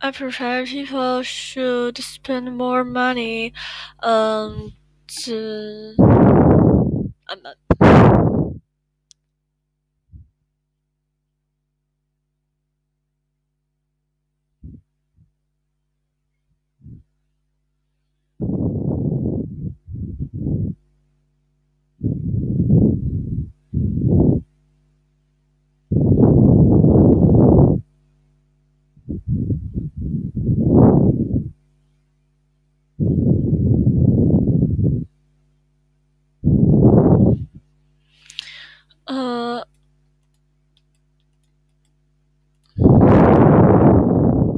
I prefer people should spend more money, to. I'm not.